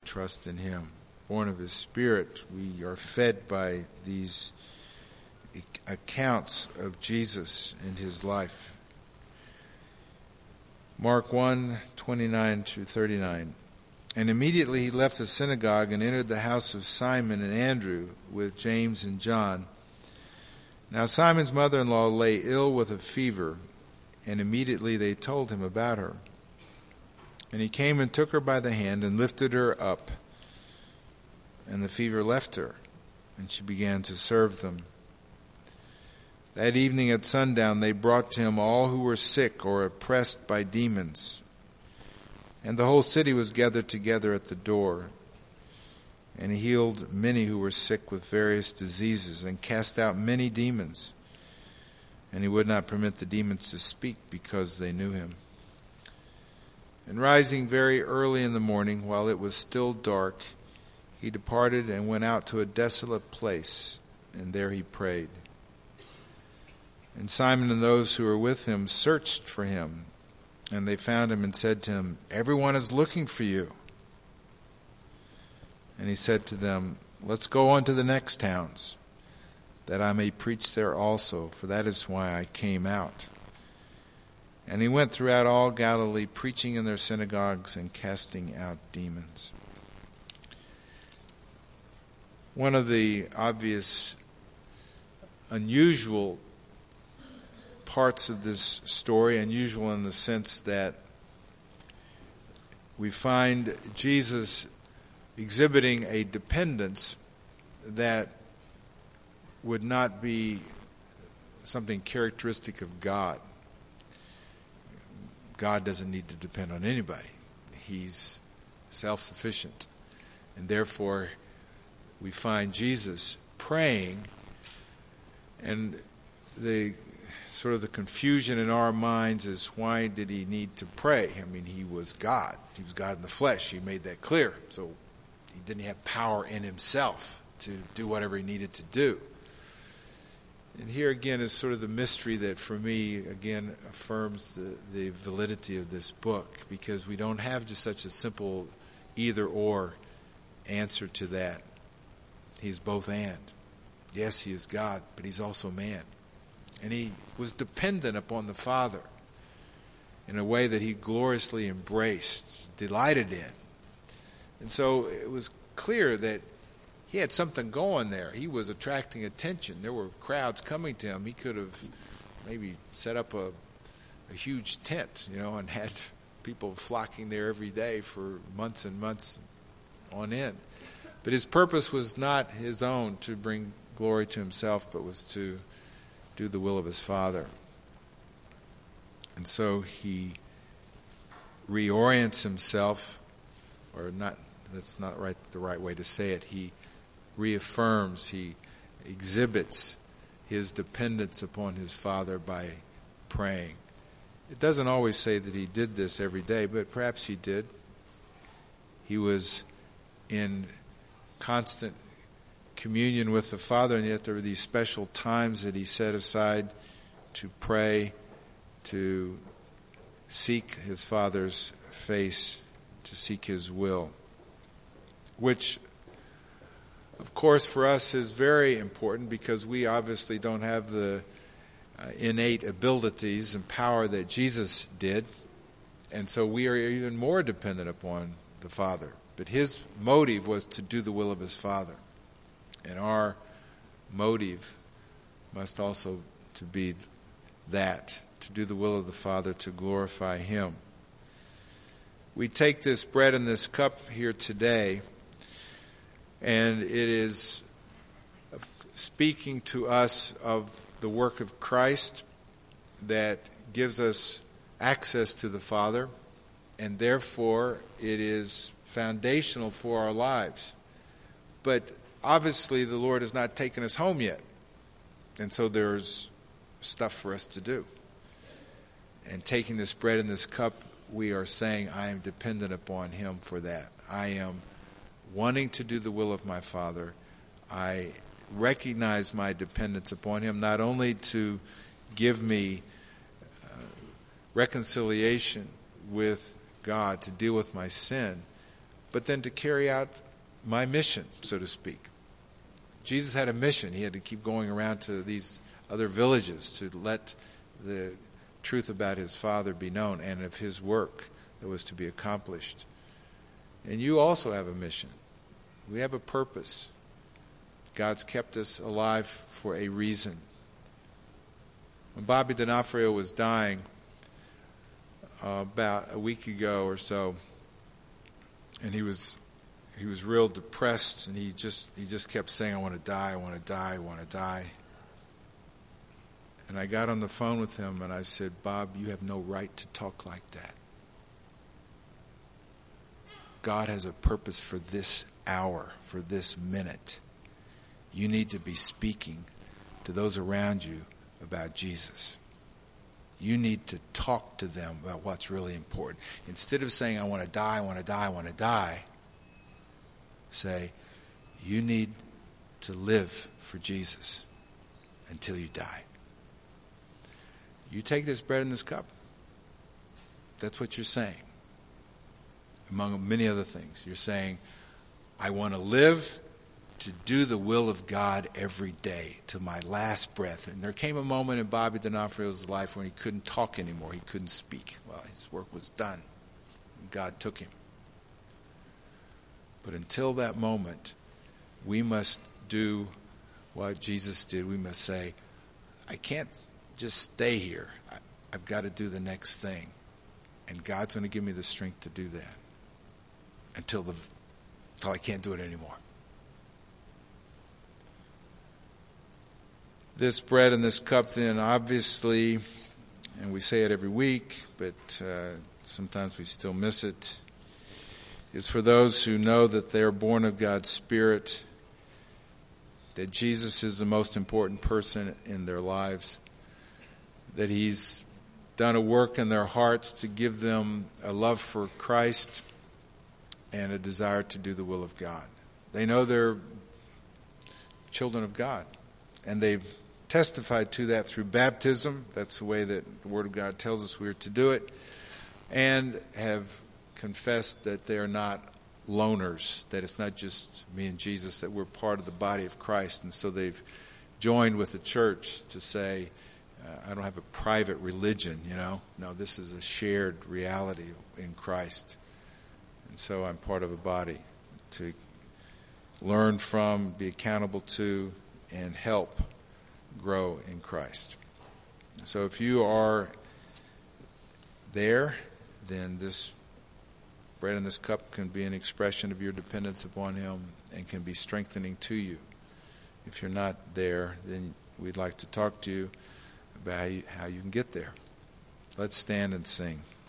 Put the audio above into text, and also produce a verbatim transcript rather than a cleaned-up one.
trust in him. Born of his Spirit, we are fed by these accounts of Jesus and his life. Mark one, twenty-nine through thirty-nine. And immediately he left the synagogue and entered the house of Simon and Andrew with James and John. Now Simon's mother-in-law lay ill with a fever, and immediately they told him about her. And he came and took her by the hand and lifted her up, and the fever left her, and she began to serve them. That evening at sundown they brought to him all who were sick or oppressed by demons. And the whole city was gathered together at the door. And he healed many who were sick with various diseases and cast out many demons. And he would not permit the demons to speak because they knew him. And rising very early in the morning, while it was still dark, he departed and went out to a desolate place, and there he prayed. And Simon and those who were with him searched for him, and they found him and said to him, "Everyone is looking for you." And he said to them, "Let's go on to the next towns, that I may preach there also, for that is why I came out." And he went throughout all Galilee, preaching in their synagogues and casting out demons. One of the obvious, unusual parts of this story, unusual in the sense that we find Jesus exhibiting a dependence that would not be something characteristic of God. God doesn't need to depend on anybody. He's self-sufficient. And therefore, we find Jesus praying, and the sort of the confusion in our minds is, why did he need to pray? I mean, he was God. He was God in the flesh. He made that clear. So he didn't have power in himself to do whatever he needed to do. And here again is sort of the mystery that for me, again, affirms the, the validity of this book, because we don't have just such a simple either-or answer to that. He's both and. Yes, he is God, but he's also man. And he was dependent upon the Father in a way that he gloriously embraced, delighted in. And so it was clear that he had something going there. He was attracting attention. There were crowds coming to him. He could have maybe set up a, a huge tent, you know, and had people flocking there every day for months and months on end. But his purpose was not his own to bring glory to himself, but was to do the will of his Father. And so he reorients himself, or not, that's not right the right way to say it. He reaffirms, he exhibits his dependence upon his Father by praying. It doesn't always say that he did this every day, but perhaps he did. He was in constant communion with the Father, and yet there were these special times that he set aside to pray, to seek his Father's face, to seek his will, which, of course, for us is very important, because we obviously don't have the uh, innate abilities and power that Jesus did, and so we are even more dependent upon the Father. But his motive was to do the will of his Father. And our motive must also to be that, to do the will of the Father, to glorify him. We take this bread and this cup here today, and it is speaking to us of the work of Christ that gives us access to the Father, and therefore it is foundational for our lives. But obviously, the Lord has not taken us home yet. And so there's stuff for us to do. And taking this bread and this cup, we are saying, I am dependent upon him for that. I am wanting to do the will of my Father. I recognize my dependence upon him, not only to give me uh, reconciliation with God, to deal with my sin, but then to carry out my mission, so to speak. Jesus had a mission. He had to keep going around to these other villages to let the truth about his Father be known and of his work that was to be accomplished. And you also have a mission. We have a purpose. God's kept us alive for a reason. When Bobby D'Onofrio was dying uh, about a week ago or so, and he was he was real depressed, and he just he just kept saying, "I want to die, I want to die, I want to die." And I got on the phone with him and I said, "Bob, you have no right to talk like that. God has a purpose for this hour, for this minute. You need to be speaking to those around you about Jesus. You need to talk to them about what's really important. Instead of saying, I want to die, I want to die, I want to die, say, you need to live for Jesus until you die. You take this bread and this cup. That's what you're saying. Among many other things, you're saying, I want to live to do the will of God every day to my last breath. And there came a moment in Bobby D'Onofrio's life when he couldn't talk anymore. He couldn't speak. Well, his work was done. God took him. But until that moment, we must do what Jesus did. We must say, I can't just stay here. I, I've got to do the next thing. And God's going to give me the strength to do that until the until I can't do it anymore. This bread and this cup then, obviously, and we say it every week, but uh, sometimes we still miss it, is for those who know that they are born of God's Spirit, that Jesus is the most important person in their lives, that He's done a work in their hearts to give them a love for Christ and a desire to do the will of God. They know they're children of God, and they've testified to that through baptism. That's the way that the Word of God tells us we're to do it, and have confessed that they are not loners, that it's not just me and Jesus, that we're part of the body of Christ. And so they've joined with the church to say, uh, I don't have a private religion, you know. No, this is a shared reality in Christ. And so I'm part of a body to learn from, be accountable to, and help grow in Christ. So if you are there, then this bread and this cup can be an expression of your dependence upon Him and can be strengthening to you. If you're not there, then we'd like to talk to you about how you, how you can get there. Let's stand and sing.